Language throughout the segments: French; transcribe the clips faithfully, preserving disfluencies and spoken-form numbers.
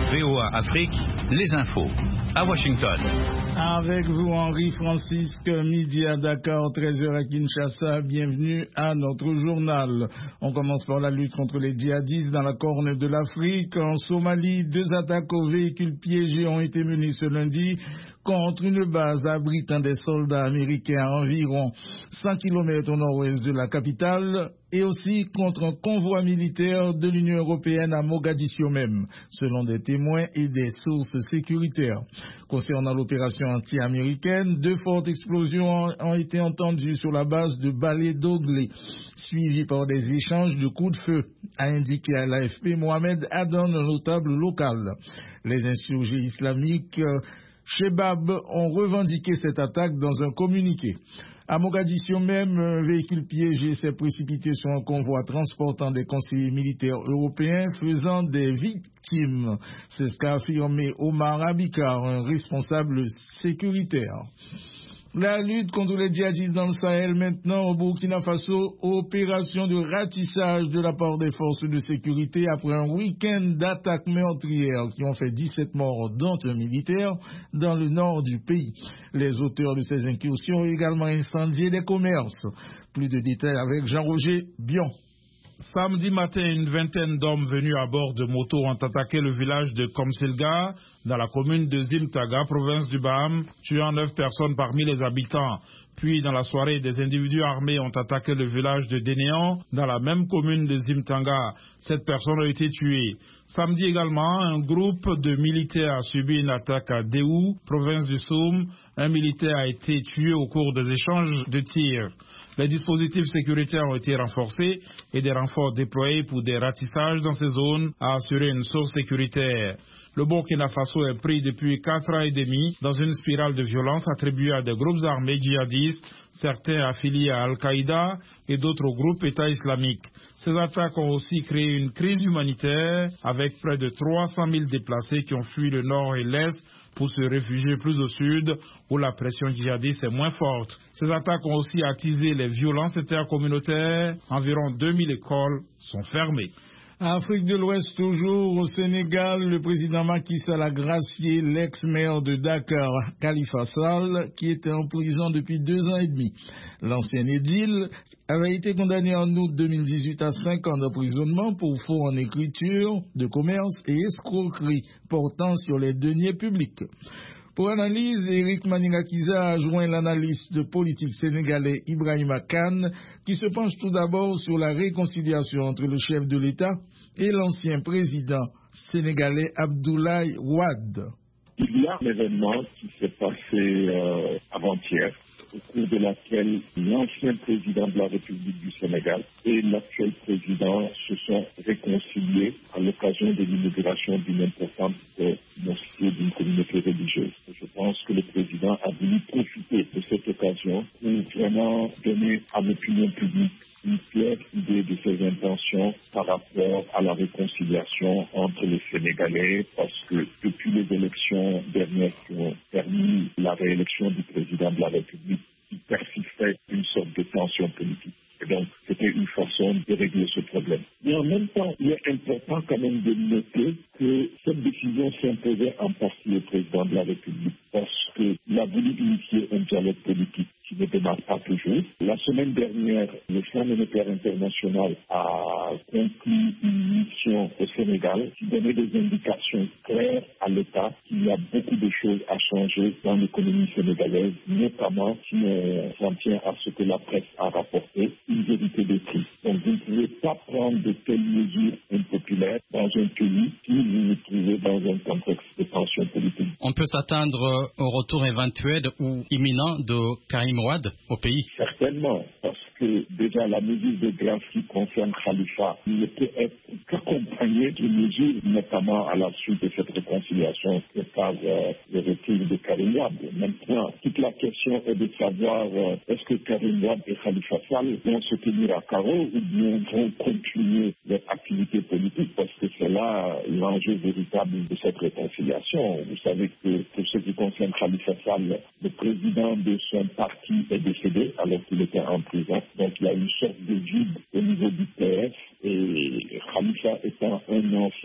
V O A Afrique, les infos. À Washington. Avec vous, Henri Francisque, midi à Dakar, treize heures à Kinshasa. Bienvenue à notre journal. On commence par la lutte contre les djihadistes dans la corne de l'Afrique. En Somalie, deux attaques aux véhicules piégés ont été menées ce lundi contre une base abritant des soldats américains à environ cent kilomètres au nord-ouest de la capitale et aussi contre un convoi militaire de l'Union européenne à Mogadiscio même, selon des témoins et des sources sécuritaires. Concernant l'opération anti-américaine, deux fortes explosions ont été entendues sur la base de Balé Doglé, suivies par des échanges de coups de feu, a indiqué à l'A F P Mohamed Adan, un notable local. Les insurgés islamiques Shebab ont revendiqué cette attaque dans un communiqué. À Mogadiscio même, un véhicule piégé s'est précipité sur un convoi transportant des conseillers militaires européens faisant des victimes. C'est ce qu'a affirmé Omar Abikar, un responsable sécuritaire. La lutte contre les djihadistes dans le Sahel maintenant au Burkina Faso, opération de ratissage de la part des forces de sécurité après un week-end d'attaques meurtrières qui ont fait dix-sept morts dont un militaire dans le nord du pays. Les auteurs de ces incursions ont également incendié des commerces. Plus de détails avec Jean-Roger Bion. Samedi matin, une vingtaine d'hommes venus à bord de motos ont attaqué le village de Komsilga, dans la commune de Zimtaga, province du Baham, tuant neuf personnes parmi les habitants. Puis, dans la soirée, des individus armés ont attaqué le village de Dénéan, dans la même commune de Zimtanga. Sept personnes ont été tuées. Samedi également, un groupe de militaires a subi une attaque à Déou, province du Soum. Un militaire a été tué au cours des échanges de tirs. Les dispositifs sécuritaires ont été renforcés et des renforts déployés pour des ratissages dans ces zones à assurer une source sécuritaire. Le Burkina Faso est pris depuis quatre ans et demi dans une spirale de violence attribuée à des groupes armés djihadistes, certains affiliés à Al-Qaïda et d'autres au groupe État islamique. Ces attaques ont aussi créé une crise humanitaire avec près de trois cent mille déplacés qui ont fui le nord et l'est pour se réfugier plus au sud, où la pression djihadiste est moins forte. Ces attaques ont aussi attisé les violences intercommunautaires. Environ deux mille écoles sont fermées. Afrique de l'Ouest toujours, au Sénégal, le président Macky Sall a gracié l'ex-maire de Dakar, Khalifa Sall, qui était en prison depuis deux ans et demi. L'ancien édile avait été condamné en août deux mille dix-huit à cinq ans d'emprisonnement pour faux en écriture, de commerce et escroquerie portant sur les deniers publics. Pour analyse, Eric Maninga-Kiza a joint l'analyste politique sénégalais Ibrahima Kane, qui se penche tout d'abord sur la réconciliation entre le chef de l'État et l'ancien président sénégalais Abdoulaye Wade. Il y a un événement qui s'est passé euh, avant-hier, au cours de laquelle l'ancien président de la République du Sénégal et l'actuel président se sont réconciliés à l'occasion de l'inauguration d'une importante mosquée d'une communauté religieuse. Je pense que le président a voulu profiter de cette occasion pour vraiment donner à l'opinion publique une claire idée de ses intentions par rapport à la réconciliation entre les Sénégalais, parce que depuis les élections dernières qui ont permis la réélection du président de la République, il persistait une sorte de tension politique. Et donc, c'était une façon de régler ce problème. Mais en même temps, il est important quand même de noter que cette décision s'imposait en partie au président de la République, parce qu'il a voulu initier un dialogue politique qui ne démarre pas toujours. La semaine dernière, le Fonds monétaire international a conclu une mission au Sénégal qui donnait des indications claires à l'État qu'il y a beaucoup de choses à changer dans l'économie sénégalaise, notamment si on s'en tient à ce que la presse a rapporté, une vérité des prix. Donc vous ne pouvez pas prendre de telles mesures impopulaires dans un pays qui vous vous trouvez dans un contexte de tension politique. On peut s'attendre au retour éventuel ou imminent de Karim Wade au pays? Certainement, parce que déjà la mesure de grâce qui concerne Khalifa ne peut être qu'accompagnée de mesures, notamment à la suite de cette réconciliation que par euh, le retour de Karim Wade. Maintenant, toute la question est de savoir euh, est-ce que Karim Wade et Khalifa Sall vont se tenir à carreau ou bien vont continuer leur activité politique, parce que c'est là l'enjeu véritable de cette réconciliation. Vous savez que pour ce qui concerne Khalifa Sall, le président de son parti est décédé alors qu'il était en prison. Donc il y a une sorte de vide au niveau du P S et Khalifa étant un ancien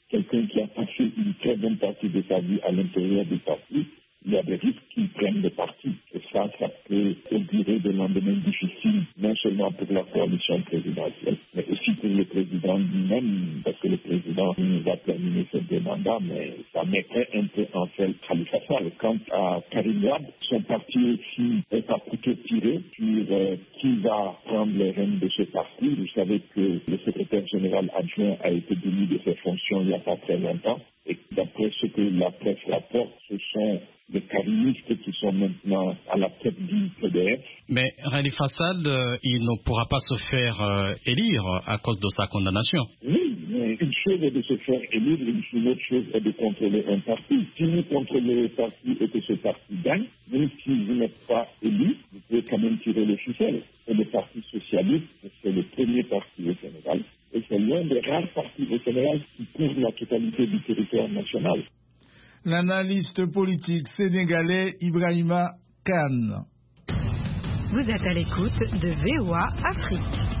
quelqu'un qui a passé une très bonne partie de sa vie à l'intérieur du parti, il y a des risques qu'ils prennent le parti. Et ça, ça peut augurer des lendemains difficiles, non seulement pour la coalition présidentielle, mais aussi pour le président lui-même, parce que le président va terminer ses deux mandats, mais ça mettrait un peu en fait Khalifa Sall. Quant à Karim Wade, son parti aussi est à couteau tiré sur euh, qui va prendre les rênes de ce parti. Vous savez que le secrétaire général adjoint a été démis de ses fonctions il n'y a pas très longtemps. Et d'après ce que la presse rapporte, ce sont les karimistes qui sont maintenant à la tête du P D F. Mais Khalifa Sall, euh, il ne pourra pas se faire euh, élire à cause de sa condamnation. Oui, mais une chose est de se faire élire, une autre chose est de contrôler un parti. Si vous contrôlez le parti et que ce parti gagne, même si vous n'êtes pas élu, vous pouvez quand même tirer le ficelle. C'est le Parti socialiste, c'est le premier parti au Sénégal. Et c'est l'un des rares partis au Sénégal qui couvre la totalité du territoire national. L'analyste politique sénégalais Ibrahima Kane. Vous êtes à l'écoute de V O A Afrique.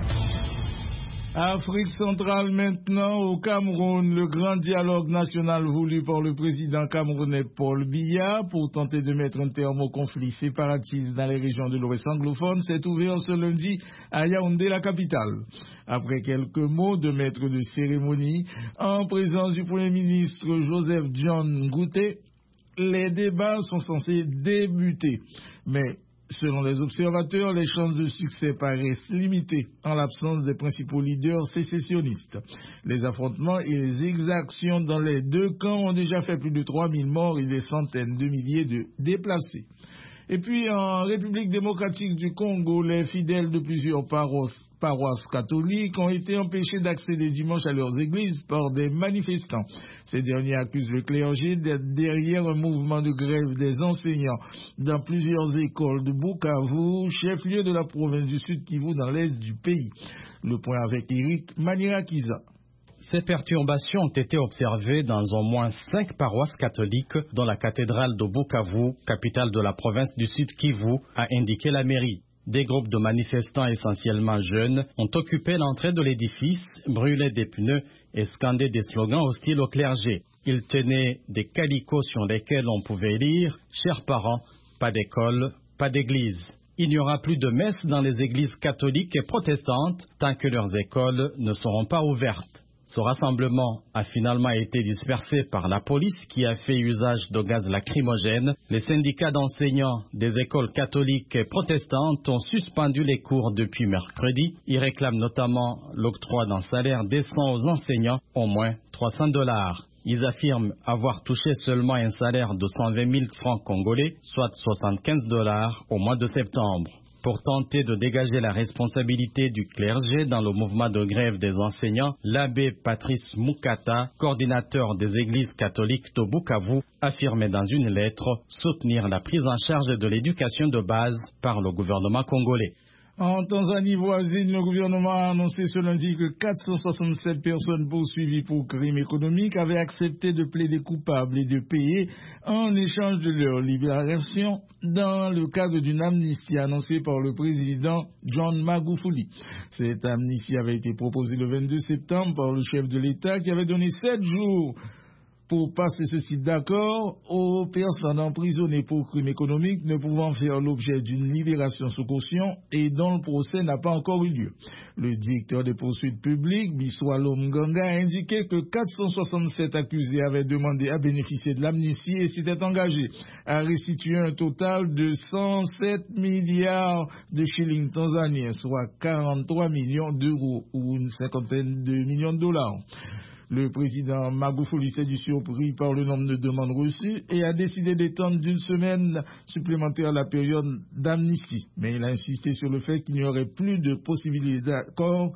Afrique centrale maintenant, au Cameroun, le grand dialogue national voulu par le président camerounais Paul Biya pour tenter de mettre un terme au conflit séparatiste dans les régions de l'Ouest anglophone s'est ouvert ce lundi à Yaoundé, la capitale. Après quelques mots de maître de cérémonie, en présence du Premier ministre Joseph John Ngouté, les débats sont censés débuter. Mais selon les observateurs, les chances de succès paraissent limitées en l'absence des principaux leaders sécessionnistes. Les affrontements et les exactions dans les deux camps ont déjà fait plus de trois mille morts et des centaines de milliers de déplacés. Et puis en République démocratique du Congo, les fidèles de plusieurs paroisses, paroisses catholiques ont été empêchés d'accéder dimanche à leurs églises par des manifestants. Ces derniers accusent le clergé d'être derrière un mouvement de grève des enseignants dans plusieurs écoles de Bukavu, chef-lieu de la province du Sud Kivu dans l'est du pays. Le point avec Eric Manirakiza. Ces perturbations ont été observées dans au moins cinq paroisses catholiques, dont la cathédrale de Bukavu, capitale de la province du Sud Kivu, a indiqué la mairie. Des groupes de manifestants essentiellement jeunes ont occupé l'entrée de l'édifice, brûlé des pneus et scandé des slogans hostiles au clergé. Ils tenaient des calicots sur lesquels on pouvait lire « Chers parents, pas d'école, pas d'église ». Il n'y aura plus de messe dans les églises catholiques et protestantes tant que leurs écoles ne seront pas ouvertes. Ce rassemblement a finalement été dispersé par la police qui a fait usage de gaz lacrymogène. Les syndicats d'enseignants des écoles catholiques et protestantes ont suspendu les cours depuis mercredi. Ils réclament notamment l'octroi d'un salaire décent aux enseignants, au moins trois cents dollars. Ils affirment avoir touché seulement un salaire de cent vingt mille francs congolais, soit soixante-quinze dollars au mois de septembre. Pour tenter de dégager la responsabilité du clergé dans le mouvement de grève des enseignants, l'abbé Patrice Mukata, coordinateur des églises catholiques de Bukavu, affirmait dans une lettre soutenir la prise en charge de l'éducation de base par le gouvernement congolais. En Tanzanie voisine, le gouvernement a annoncé ce lundi que quatre cent soixante-sept personnes poursuivies pour crimes économiques avaient accepté de plaider coupables et de payer en échange de leur libération dans le cadre d'une amnistie annoncée par le président John Magufuli. Cette amnistie avait été proposée le vingt-deux septembre par le chef de l'État qui avait donné sept jours pour passer ce type d'accord aux personnes emprisonnées pour crimes économiques ne pouvant faire l'objet d'une libération sous caution et dont le procès n'a pas encore eu lieu. Le directeur des poursuites publiques, Biswalo Mganga, a indiqué que quatre cent soixante-sept accusés avaient demandé à bénéficier de l'amnistie et s'étaient engagés à restituer un total de cent sept milliards de shillings tanzaniens, soit quarante-trois millions d'euros ou une cinquantaine de millions de dollars. Le président Magufuli s'est dit surpris par le nombre de demandes reçues et a décidé d'étendre d'une semaine supplémentaire la période d'amnistie. Mais il a insisté sur le fait qu'il n'y aurait plus de possibilité d'accord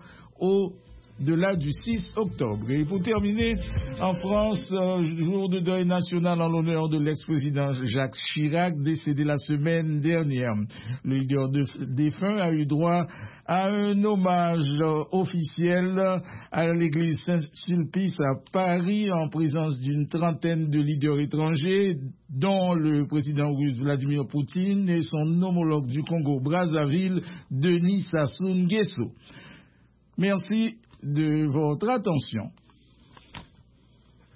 au-delà du six octobre. Et pour terminer, en France, jour de deuil national en l'honneur de l'ex-président Jacques Chirac, décédé la semaine dernière. Le leader de, défunt a eu droit à un hommage officiel à l'église Saint-Sulpice à Paris en présence d'une trentaine de leaders étrangers, dont le président russe Vladimir Poutine et son homologue du Congo-Brazzaville, Denis Sassou Nguesso. Merci de votre attention.